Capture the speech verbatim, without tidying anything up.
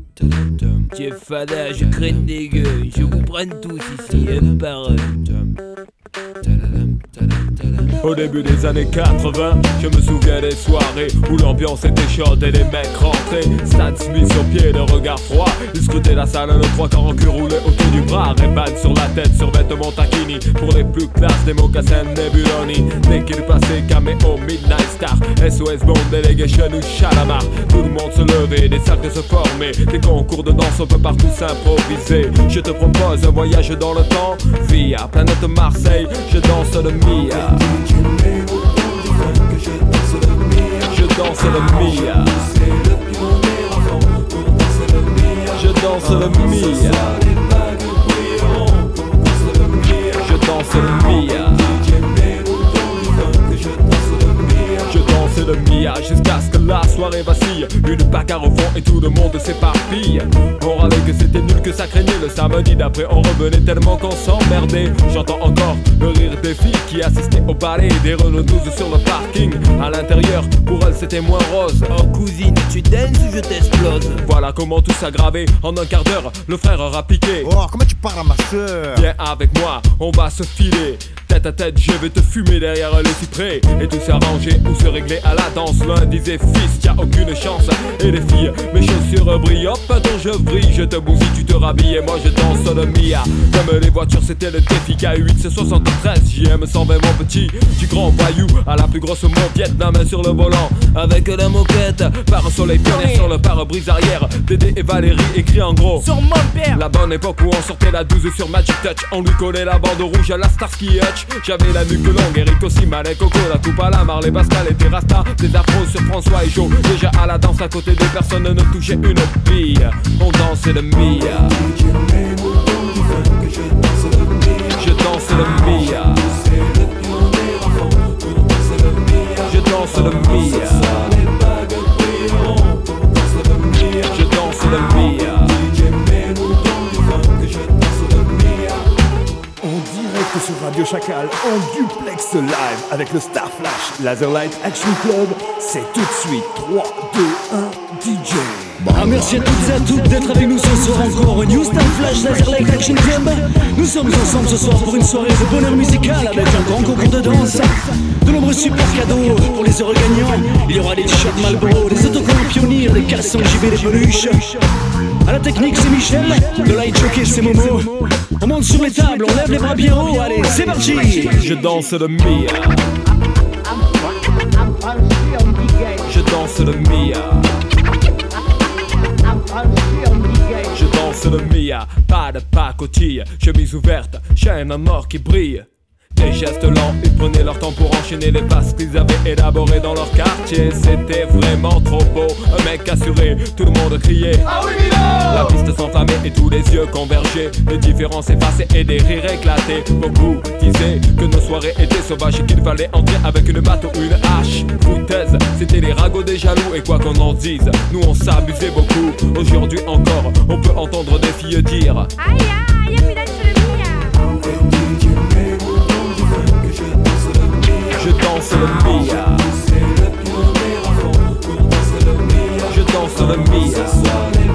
Tiens fada, je craigne des gueules, je vous prenne tous ici, un par un. Au début des années quatre-vingts, je me souviens des soirées où l'ambiance était chaude et les mecs rentraient. Stan Smith sur pied, le regard froid. Ils scrutaient la salle, le trois quarts en cul roulé autour du bras. Ray-Ban sur la tête, sur vêtements taquini. Pour les plus classes, des mocassins Nebuloni. Dès qu'il passait, caméo, Midnight Star, S O S Bond, Delegation ou Chalamar. Tout le monde se levait, des cercles se formaient. Des concours de danse, on peut partout s'improviser. Je te propose un voyage dans le temps via planète Marseille, je danse le Mia. Je danse le Mia. Je danse le Mia. Je danse le Mia. Je danse le Mia jusqu'à ce que la soirée vacille. Une bagarre au fond et tout le monde s'éparpille. On râlait que c'était nul, que ça craignait. Le samedi d'après on revenait tellement qu'on s'emmerdait. J'entends encore le rire des filles qui assistaient au ballet des Renault douze sur le parking. À l'intérieur, pour elles c'était moins rose. Oh cousine, tu danses ou je t'explose? Voilà comment tout s'aggravait. En un quart d'heure, le frère aura piqué. Oh, comment tu parles à ma soeur? Viens avec moi, on va se filer. Tête à tête, je vais te fumer derrière le cyprès. Et tout s'arranger ou se régler à la danse. L'un disait fils, t'as aucune chance. Et les filles, mes chaussures brillent. Hop, dont je brille, je te bousille, tu te rhabilles. Et moi je danse le Mia. Comme les voitures, c'était le défi. K huit, c'est soixante-treize, J M cent vingt mon petit. Du grand voyou à la plus grosse moquette. La main sur le volant, avec la moquette. Par un soleil pionnier sur le pare-brise arrière. Dédé et Valérie écrit en gros sur mon père. La bonne époque où on sortait la douze sur Magic Touch. On lui collait la bande rouge à la Starsky Hutch. J'avais la nuque longue, Eric aussi, Malek, Coco, la coupe à la Marley, Pascal et Terrasta. Des afros sur François et Joe. Déjà à la danse à côté des personnes ne touchaient une bille. On dansait le Mia. Je danse le Mia. Je danse le Mia. Je danse le Mia. Sur Radio Chacal en duplex live avec le Star Flash Laserlight Action Club. C'est tout de suite trois, deux, un, D J. Ah, merci à toutes et à toutes d'être avec nous ce soir encore au New Star Flash Laserlight Action Club. Nous sommes ensemble ce soir pour une soirée de bonheur musical avec un grand concours de danse, de nombreux super cadeaux pour les heureux gagnants. Il y aura des t-shirts Marlboro, des autocollants Pionnier, des caleçons J B, des peluches. À la technique c'est Michel, le light jockey c'est Momo. On monte sur les tables, on lève les bras bien haut, allez c'est parti. Je danse le Mia. Je danse le Mia. Je danse le Mia. Pas de pacotille, chemise ouverte, chaîne en or qui brille. Des gestes lents, ils prenaient leur temps pour enchaîner les passes qu'ils avaient élaborées dans leur quartier. C'était vraiment trop beau, un mec assuré, tout le monde criait ah oui Milo. La piste s'enflammait et tous les yeux convergeaient. Les différences effacées et des rires éclatés. Beaucoup disaient que nos soirées étaient sauvages et qu'il fallait entrer avec une batte ou une hache. Foutaise, c'était les ragots des jaloux. Et quoi qu'on en dise, nous on s'abusait beaucoup. Aujourd'hui encore, on peut entendre des filles dire aïe aïe, puis là c'est le Mia. Je danse le Mia. Je danse le Mia.